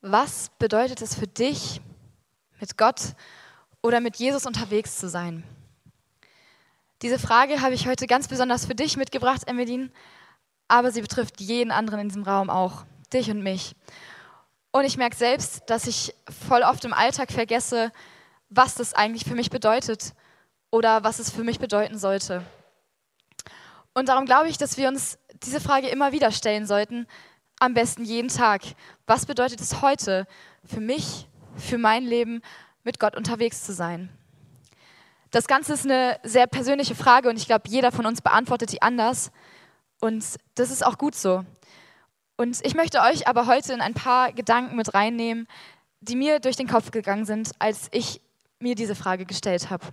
Was bedeutet es für dich, mit Gott oder mit Jesus unterwegs zu sein? Diese Frage habe ich heute ganz besonders für dich mitgebracht, Emeline, aber sie betrifft jeden anderen in diesem Raum auch, dich und mich. Und ich merke selbst, dass ich voll oft im Alltag vergesse, was das eigentlich für mich bedeutet oder was es für mich bedeuten sollte. Und darum glaube ich, dass wir uns diese Frage immer wieder stellen sollten, am besten jeden Tag. Was bedeutet es heute für mich, für mein Leben, mit Gott unterwegs zu sein? Das Ganze ist eine sehr persönliche Frage und ich glaube, jeder von uns beantwortet die anders. Und das ist auch gut so. Und ich möchte euch aber heute in ein paar Gedanken mit reinnehmen, die mir durch den Kopf gegangen sind, als ich mir diese Frage gestellt habe.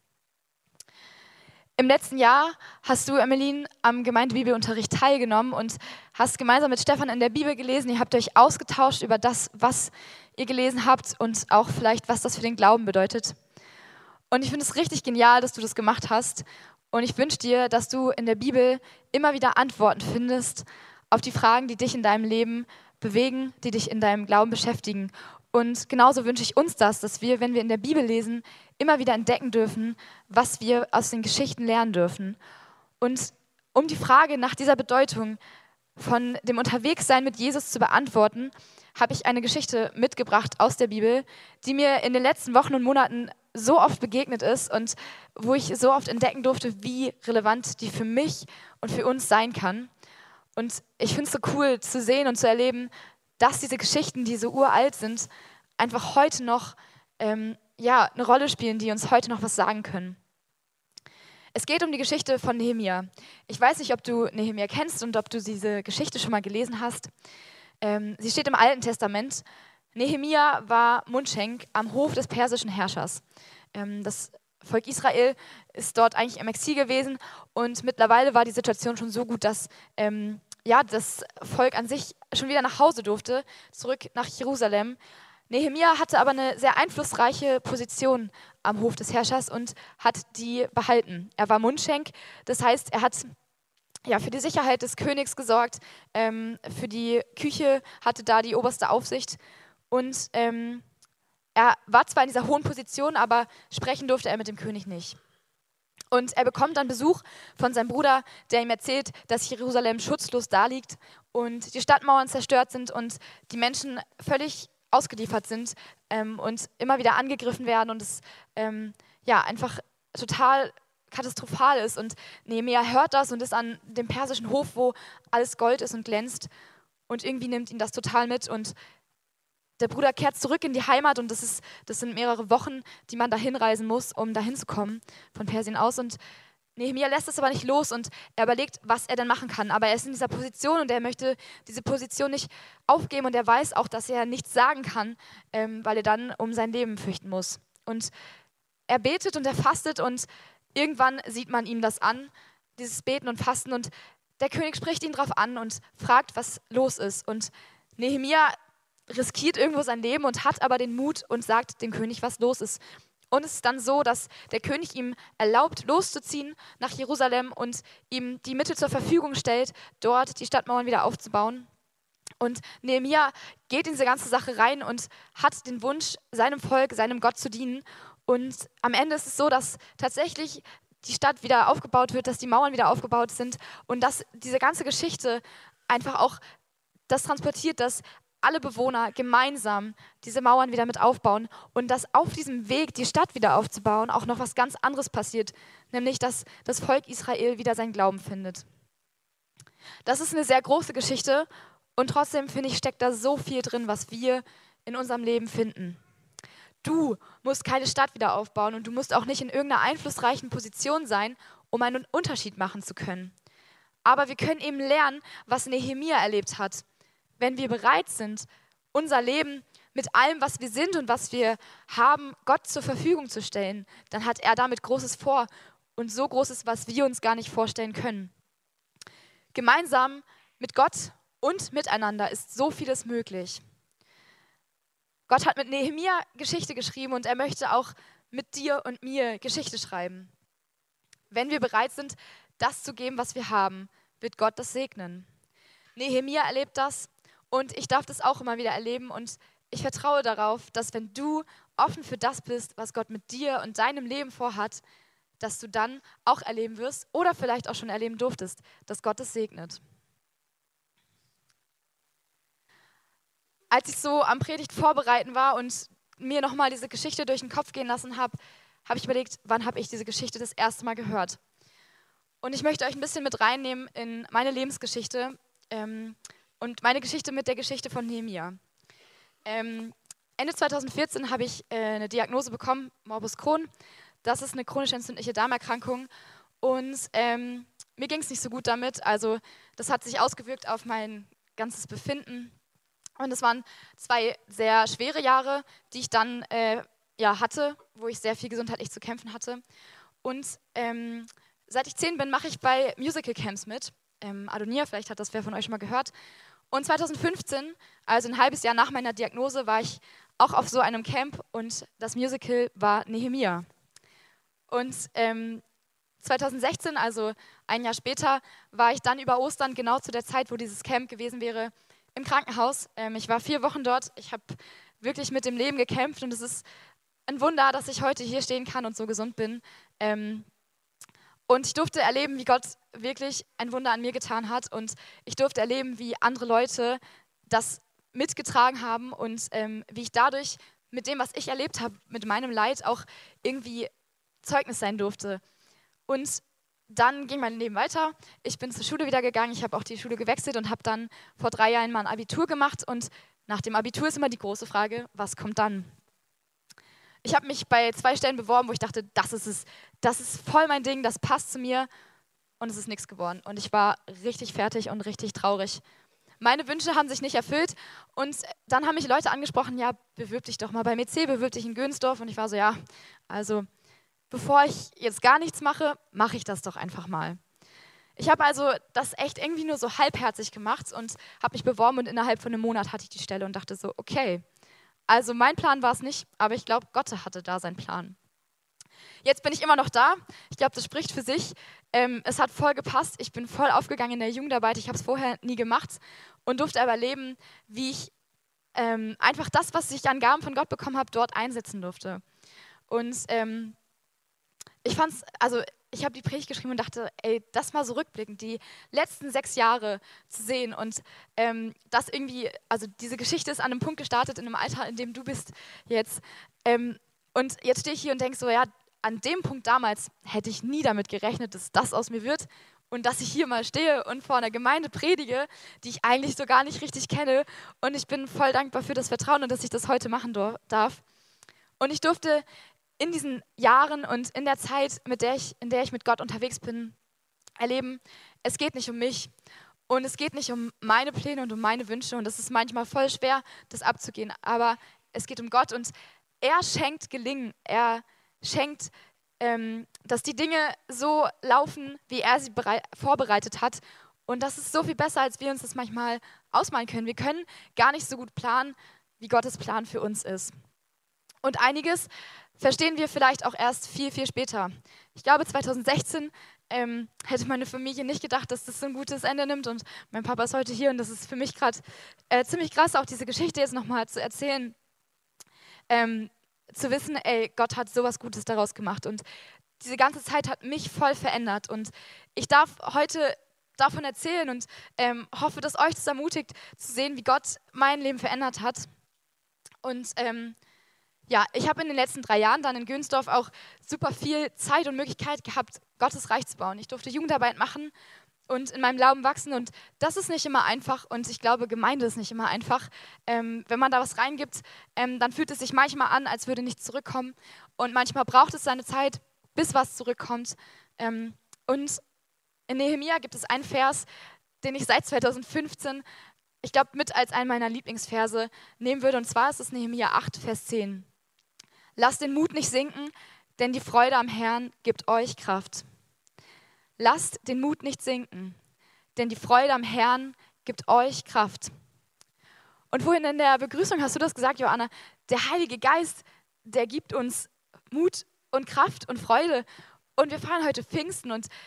Im letzten Jahr hast du, Emeline, am Gemeindebibelunterricht teilgenommen und hast gemeinsam mit Stefan in der Bibel gelesen. Ihr habt euch ausgetauscht über das, was ihr gelesen habt und auch vielleicht, was das für den Glauben bedeutet. Und ich finde es richtig genial, dass du das gemacht hast. Und ich wünsche dir, dass du in der Bibel immer wieder Antworten findest auf die Fragen, die dich in deinem Leben bewegen, die dich in deinem Glauben beschäftigen. Und genauso wünsche ich uns das, dass wir, wenn wir in der Bibel lesen, immer wieder entdecken dürfen, was wir aus den Geschichten lernen dürfen. Und um die Frage nach dieser Bedeutung von dem Unterwegssein mit Jesus zu beantworten, habe ich eine Geschichte mitgebracht aus der Bibel, die mir in den letzten Wochen und Monaten so oft begegnet ist und wo ich so oft entdecken durfte, wie relevant die für mich und für uns sein kann. Und ich finde es so cool zu sehen und zu erleben, dass diese Geschichten, die so uralt sind, einfach heute noch eine Rolle spielen, die uns heute noch was sagen können. Es geht um die Geschichte von Nehemia. Ich weiß nicht, ob du Nehemia kennst und ob du diese Geschichte schon mal gelesen hast. Sie steht im Alten Testament. Nehemia war Mundschenk am Hof des persischen Herrschers. Das Volk Israel ist dort eigentlich im Exil gewesen und mittlerweile war die Situation schon so gut, dass das Volk an sich schon wieder nach Hause durfte, zurück nach Jerusalem. Nehemia hatte aber eine sehr einflussreiche Position am Hof des Herrschers und hat die behalten. Er war Mundschenk, das heißt, er hat für die Sicherheit des Königs gesorgt, für die Küche hatte da die oberste Aufsicht und er war zwar in dieser hohen Position, aber sprechen durfte er mit dem König nicht. Und er bekommt dann Besuch von seinem Bruder, der ihm erzählt, dass Jerusalem schutzlos daliegt und die Stadtmauern zerstört sind und die Menschen völlig ausgeliefert sind und immer wieder angegriffen werden und es einfach total katastrophal ist. Und Nehemia hört das und ist an dem persischen Hof, wo alles Gold ist und glänzt und irgendwie nimmt ihn das total mit und der Bruder kehrt zurück in die Heimat und das sind mehrere Wochen, die man da hinreisen muss, um da hinzukommen von Persien aus. Und Nehemia lässt es aber nicht los und er überlegt, was er denn machen kann. Aber er ist in dieser Position und er möchte diese Position nicht aufgeben und er weiß auch, dass er nichts sagen kann, weil er dann um sein Leben fürchten muss. Und er betet und er fastet und irgendwann sieht man ihm das an, dieses Beten und Fasten und der König spricht ihn drauf an und fragt, was los ist. Und Nehemia riskiert irgendwo sein Leben und hat aber den Mut und sagt dem König, was los ist. Und es ist dann so, dass der König ihm erlaubt, loszuziehen nach Jerusalem und ihm die Mittel zur Verfügung stellt, dort die Stadtmauern wieder aufzubauen. Und Nehemia geht in diese ganze Sache rein und hat den Wunsch, seinem Volk, seinem Gott zu dienen. Und am Ende ist es so, dass tatsächlich die Stadt wieder aufgebaut wird, dass die Mauern wieder aufgebaut sind und dass diese ganze Geschichte einfach auch das transportiert, dass alle Bewohner gemeinsam diese Mauern wieder mit aufbauen und dass auf diesem Weg, die Stadt wieder aufzubauen, auch noch was ganz anderes passiert, nämlich dass das Volk Israel wieder seinen Glauben findet. Das ist eine sehr große Geschichte und trotzdem, finde ich, steckt da so viel drin, was wir in unserem Leben finden. Du musst keine Stadt wieder aufbauen und du musst auch nicht in irgendeiner einflussreichen Position sein, um einen Unterschied machen zu können. Aber wir können eben lernen, was Nehemia erlebt hat. Wenn wir bereit sind, unser Leben mit allem, was wir sind und was wir haben, Gott zur Verfügung zu stellen, dann hat er damit Großes vor und so Großes, was wir uns gar nicht vorstellen können. Gemeinsam mit Gott und miteinander ist so vieles möglich. Gott hat mit Nehemia Geschichte geschrieben und er möchte auch mit dir und mir Geschichte schreiben. Wenn wir bereit sind, das zu geben, was wir haben, wird Gott das segnen. Nehemia erlebt das und ich darf das auch immer wieder erleben und ich vertraue darauf, dass wenn du offen für das bist, was Gott mit dir und deinem Leben vorhat, dass du dann auch erleben wirst oder vielleicht auch schon erleben durftest, dass Gott es segnet. Als ich so am Predigt vorbereiten war und mir nochmal diese Geschichte durch den Kopf gehen lassen habe, habe ich überlegt, wann habe ich diese Geschichte das erste Mal gehört. Und ich möchte euch ein bisschen mit reinnehmen in meine Lebensgeschichte und meine Geschichte mit der Geschichte von Nehemia. Ende 2014 habe ich eine Diagnose bekommen, Morbus Crohn. Das ist eine chronisch entzündliche Darmerkrankung und mir ging es nicht so gut damit. Also das hat sich ausgewirkt auf mein ganzes Befinden. Und es waren 2 sehr schwere Jahre, die ich dann hatte, wo ich sehr viel gesundheitlich zu kämpfen hatte. Und seit ich 10 bin, mache ich bei Musical Camps mit. Adonia, vielleicht hat das wer von euch schon mal gehört. Und 2015, also ein halbes Jahr nach meiner Diagnose, war ich auch auf so einem Camp und das Musical war Nehemia. Und 2016, also ein Jahr später, war ich dann über Ostern, genau zu der Zeit, wo dieses Camp gewesen wäre, im Krankenhaus. Ich war 4 Wochen dort. Ich habe wirklich mit dem Leben gekämpft und es ist ein Wunder, dass ich heute hier stehen kann und so gesund bin. Und ich durfte erleben, wie Gott wirklich ein Wunder an mir getan hat und ich durfte erleben, wie andere Leute das mitgetragen haben und wie ich dadurch mit dem, was ich erlebt habe, mit meinem Leid auch irgendwie Zeugnis sein durfte. Und dann ging mein Leben weiter. Ich bin zur Schule wieder gegangen. Ich habe auch die Schule gewechselt und habe dann vor 3 Jahren mal ein Abitur gemacht. Und nach dem Abitur ist immer die große Frage, was kommt dann? Ich habe mich bei 2 Stellen beworben, wo ich dachte, das ist es. Das ist voll mein Ding, das passt zu mir. Und es ist nichts geworden. Und ich war richtig fertig und richtig traurig. Meine Wünsche haben sich nicht erfüllt. Und dann haben mich Leute angesprochen, ja, bewirb dich doch mal beim EC, bewirb dich in Gönsdorf. Und ich war so, ja, also bevor ich jetzt gar nichts mache, mache ich das doch einfach mal. Ich habe also das echt irgendwie nur so halbherzig gemacht und habe mich beworben und innerhalb von einem Monat hatte ich die Stelle und dachte so, okay, also mein Plan war es nicht, aber ich glaube, Gott hatte da seinen Plan. Jetzt bin ich immer noch da. Ich glaube, das spricht für sich. Es hat voll gepasst. Ich bin voll aufgegangen in der Jugendarbeit. Ich habe es vorher nie gemacht und durfte aber erleben, wie ich einfach das, was ich an Gaben von Gott bekommen habe, dort einsetzen durfte. Und ich habe die Predigt geschrieben und dachte, ey, das mal so rückblickend, die letzten 6 Jahre zu sehen und das irgendwie, also diese Geschichte ist an einem Punkt gestartet, in einem Alter, in dem du bist jetzt. Und jetzt stehe ich hier und denke so, ja, an dem Punkt damals hätte ich nie damit gerechnet, dass das aus mir wird und dass ich hier mal stehe und vor einer Gemeinde predige, die ich eigentlich so gar nicht richtig kenne. Und ich bin voll dankbar für das Vertrauen und dass ich das heute machen darf. Und ich durfte in diesen Jahren und in der Zeit, in der ich mit Gott unterwegs bin, erleben, es geht nicht um mich und es geht nicht um meine Pläne und um meine Wünsche und es ist manchmal voll schwer, das abzugehen, aber es geht um Gott und er schenkt Gelingen, er schenkt, dass die Dinge so laufen, wie er sie vorbereitet hat und das ist so viel besser, als wir uns das manchmal ausmalen können. Wir können gar nicht so gut planen, wie Gottes Plan für uns ist. Und einiges verstehen wir vielleicht auch erst viel, viel später. Ich glaube, 2016 hätte meine Familie nicht gedacht, dass das so ein gutes Ende nimmt. Und mein Papa ist heute hier und das ist für mich gerade ziemlich krass, auch diese Geschichte jetzt nochmal zu erzählen. Zu wissen, ey, Gott hat sowas Gutes daraus gemacht. Und diese ganze Zeit hat mich voll verändert. Und ich darf heute davon erzählen und hoffe, dass euch das ermutigt, zu sehen, wie Gott mein Leben verändert hat. Und ja, ich habe in den letzten 3 Jahren dann in Gönsdorf auch super viel Zeit und Möglichkeit gehabt, Gottes Reich zu bauen. Ich durfte Jugendarbeit machen und in meinem Glauben wachsen und das ist nicht immer einfach und ich glaube, Gemeinde ist nicht immer einfach. Wenn man da was reingibt, dann fühlt es sich manchmal an, als würde nichts zurückkommen und manchmal braucht es seine Zeit, bis was zurückkommt. Und in Nehemia gibt es einen Vers, den ich seit 2015, ich glaube, mit als einen meiner Lieblingsverse nehmen würde und zwar ist es Nehemia 8, Vers 10. Lasst den Mut nicht sinken, denn die Freude am Herrn gibt euch Kraft. Lasst den Mut nicht sinken, denn die Freude am Herrn gibt euch Kraft. Und vorhin in der Begrüßung hast du das gesagt, Joanna, der Heilige Geist, der gibt uns Mut und Kraft und Freude. Und wir feiern heute Pfingsten und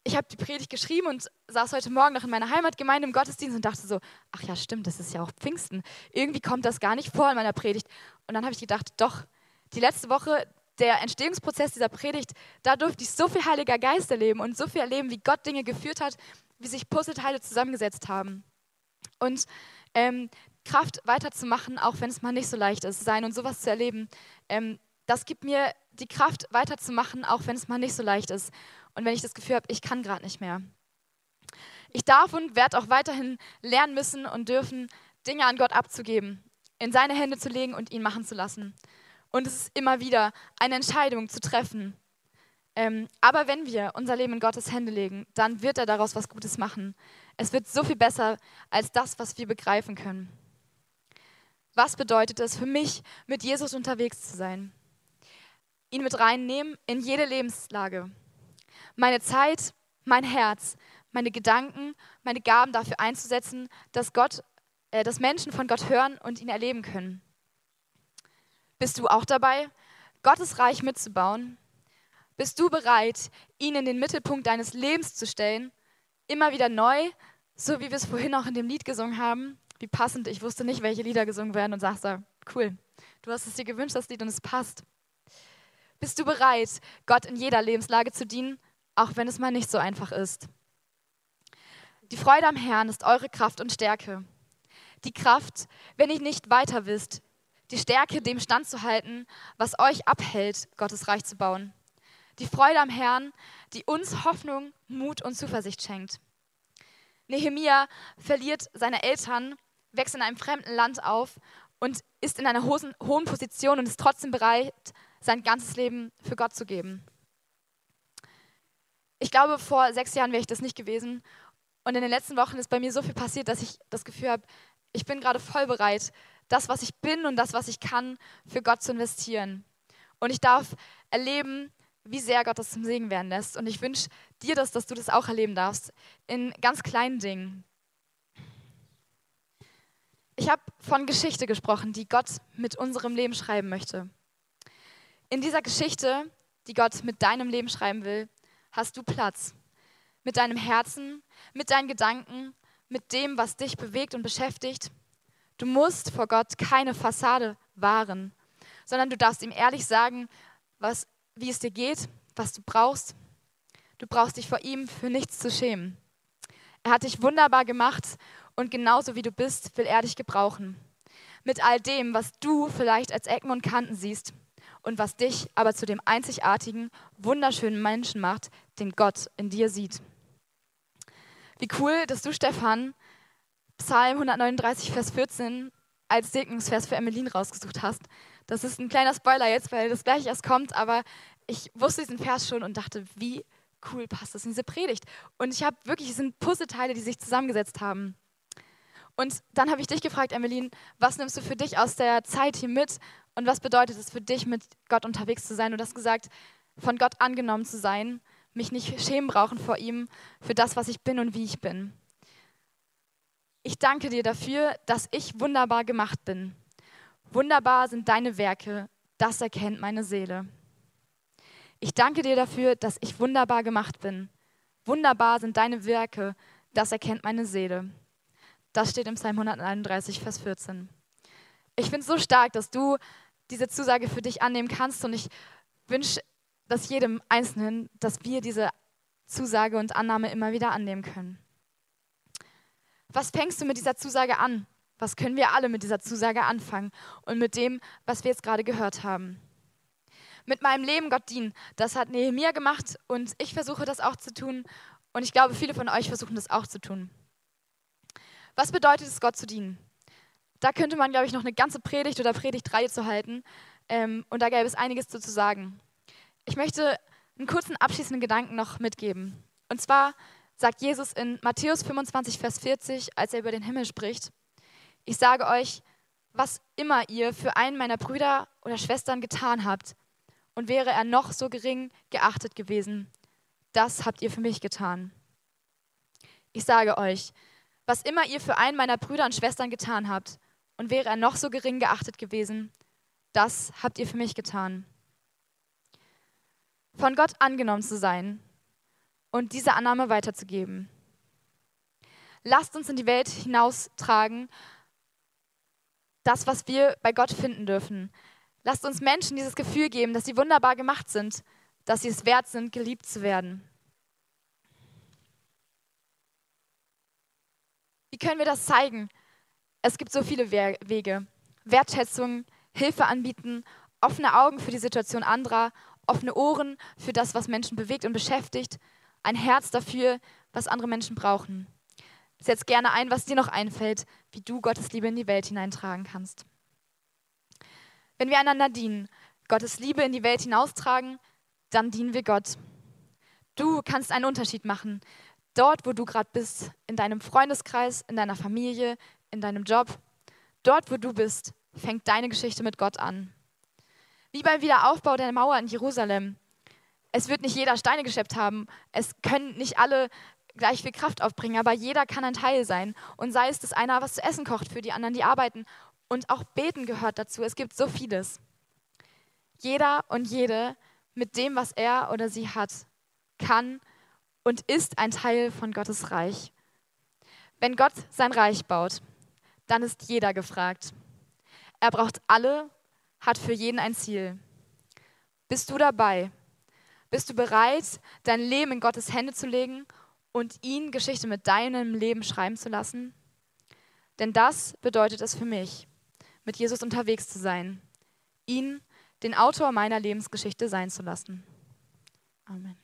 ich habe die Predigt geschrieben und saß heute Morgen noch in meiner Heimatgemeinde im Gottesdienst und dachte so, ach ja, stimmt, das ist ja auch Pfingsten. Irgendwie kommt das gar nicht vor in meiner Predigt. Und dann habe ich gedacht, doch, die letzte Woche, der Entstehungsprozess dieser Predigt, da durfte ich so viel Heiliger Geist erleben und so viel erleben, wie Gott Dinge geführt hat, wie sich Puzzleteile zusammengesetzt haben. Und Kraft weiterzumachen, auch wenn es mal nicht so leicht ist, sein und sowas zu erleben, das gibt mir die Kraft weiterzumachen, auch wenn es mal nicht so leicht ist. Und wenn ich das Gefühl habe, ich kann gerade nicht mehr. Ich darf und werde auch weiterhin lernen müssen und dürfen, Dinge an Gott abzugeben, in seine Hände zu legen und ihn machen zu lassen. Und es ist immer wieder eine Entscheidung zu treffen. Aber wenn wir unser Leben in Gottes Hände legen, dann wird er daraus was Gutes machen. Es wird so viel besser als das, was wir begreifen können. Was bedeutet es für mich, mit Jesus unterwegs zu sein? Ihn mit reinnehmen in jede Lebenslage. Meine Zeit, mein Herz, meine Gedanken, meine Gaben dafür einzusetzen, dass Menschen von Gott hören und ihn erleben können. Bist du auch dabei, Gottes Reich mitzubauen? Bist du bereit, ihn in den Mittelpunkt deines Lebens zu stellen? Immer wieder neu, so wie wir es vorhin auch in dem Lied gesungen haben. Wie passend, ich wusste nicht, welche Lieder gesungen werden und sagst da, cool, du hast es dir gewünscht, das Lied, und es passt. Bist du bereit, Gott in jeder Lebenslage zu dienen, auch wenn es mal nicht so einfach ist? Die Freude am Herrn ist eure Kraft und Stärke. Die Kraft, wenn ihr nicht weiter wisst. Die Stärke, dem standzuhalten, was euch abhält, Gottes Reich zu bauen. Die Freude am Herrn, die uns Hoffnung, Mut und Zuversicht schenkt. Nehemia verliert seine Eltern, wächst in einem fremden Land auf und ist in einer hohen Position und ist trotzdem bereit, sein ganzes Leben für Gott zu geben. Ich glaube, vor 6 Jahren wäre ich das nicht gewesen. Und in den letzten Wochen ist bei mir so viel passiert, dass ich das Gefühl habe, ich bin gerade voll bereit, das, was ich bin und das, was ich kann, für Gott zu investieren. Und ich darf erleben, wie sehr Gott das zum Segen werden lässt. Und ich wünsche dir das, dass du das auch erleben darfst, in ganz kleinen Dingen. Ich habe von Geschichte gesprochen, die Gott mit unserem Leben schreiben möchte. In dieser Geschichte, die Gott mit deinem Leben schreiben will, hast du Platz. Mit deinem Herzen, mit deinen Gedanken, mit dem, was dich bewegt und beschäftigt. Du musst vor Gott keine Fassade wahren, sondern du darfst ihm ehrlich sagen, wie es dir geht, was du brauchst. Du brauchst dich vor ihm für nichts zu schämen. Er hat dich wunderbar gemacht und genauso wie du bist, will er dich gebrauchen. Mit all dem, was du vielleicht als Ecken und Kanten siehst und was dich aber zu dem einzigartigen, wunderschönen Menschen macht, den Gott in dir sieht. Wie cool, dass du, Stefan, Psalm 139, Vers 14 als Segnungsvers für Emmeline rausgesucht hast. Das ist ein kleiner Spoiler jetzt, weil das gleich erst kommt, aber ich wusste diesen Vers schon und dachte, wie cool passt das in diese Predigt. Und ich habe wirklich, es sind Puzzleteile, die sich zusammengesetzt haben. Und dann habe ich dich gefragt, Emmeline, was nimmst du für dich aus der Zeit hier mit und was bedeutet es für dich, mit Gott unterwegs zu sein? Und du hast gesagt, von Gott angenommen zu sein, mich nicht schämen brauchen vor ihm für das, was ich bin und wie ich bin. Ich danke dir dafür, dass ich wunderbar gemacht bin. Wunderbar sind deine Werke, das erkennt meine Seele. Ich danke dir dafür, dass ich wunderbar gemacht bin. Wunderbar sind deine Werke, das erkennt meine Seele. Das steht im Psalm 131, Vers 14. Ich finde es so stark, dass du diese Zusage für dich annehmen kannst und ich wünsche dass jedem Einzelnen, dass wir diese Zusage und Annahme immer wieder annehmen können. Was fängst du mit dieser Zusage an? Was können wir alle mit dieser Zusage anfangen und mit dem, was wir jetzt gerade gehört haben? Mit meinem Leben Gott dienen, das hat Nehemia gemacht und ich versuche das auch zu tun und ich glaube, viele von euch versuchen das auch zu tun. Was bedeutet es, Gott zu dienen? Da könnte man, glaube ich, noch eine ganze Predigt oder Predigtreihe zu halten und da gäbe es einiges zu sagen. Ich möchte einen kurzen abschließenden Gedanken noch mitgeben. Und zwar sagt Jesus in Matthäus 25, Vers 40, als er über den Himmel spricht, ich sage euch, was immer ihr für einen meiner Brüder oder Schwestern getan habt, und wäre er noch so gering geachtet gewesen, das habt ihr für mich getan. Ich sage euch, was immer ihr für einen meiner Brüder und Schwestern getan habt, und wäre er noch so gering geachtet gewesen, das habt ihr für mich getan. Von Gott angenommen zu sein, und diese Annahme weiterzugeben. Lasst uns in die Welt hinaustragen, das, was wir bei Gott finden dürfen. Lasst uns Menschen dieses Gefühl geben, dass sie wunderbar gemacht sind, dass sie es wert sind, geliebt zu werden. Wie können wir das zeigen? Es gibt so viele Wege. Wertschätzung, Hilfe anbieten, offene Augen für die Situation anderer, offene Ohren für das, was Menschen bewegt und beschäftigt, ein Herz dafür, was andere Menschen brauchen. Setz gerne ein, was dir noch einfällt, wie du Gottes Liebe in die Welt hineintragen kannst. Wenn wir einander dienen, Gottes Liebe in die Welt hinaustragen, dann dienen wir Gott. Du kannst einen Unterschied machen. Dort, wo du gerade bist, in deinem Freundeskreis, in deiner Familie, in deinem Job. Dort, wo du bist, fängt deine Geschichte mit Gott an. Wie beim Wiederaufbau der Mauer in Jerusalem. Es wird nicht jeder Steine geschleppt haben. Es können nicht alle gleich viel Kraft aufbringen, aber jeder kann ein Teil sein. Und sei es, dass einer was zu essen kocht für die anderen, die arbeiten. Und auch Beten gehört dazu. Es gibt so vieles. Jeder und jede mit dem, was er oder sie hat, kann und ist ein Teil von Gottes Reich. Wenn Gott sein Reich baut, dann ist jeder gefragt. Er braucht alle, hat für jeden ein Ziel. Bist du dabei? Bist du bereit, dein Leben in Gottes Hände zu legen und ihn Geschichte mit deinem Leben schreiben zu lassen? Denn das bedeutet es für mich, mit Jesus unterwegs zu sein, ihn, den Autor meiner Lebensgeschichte, sein zu lassen. Amen.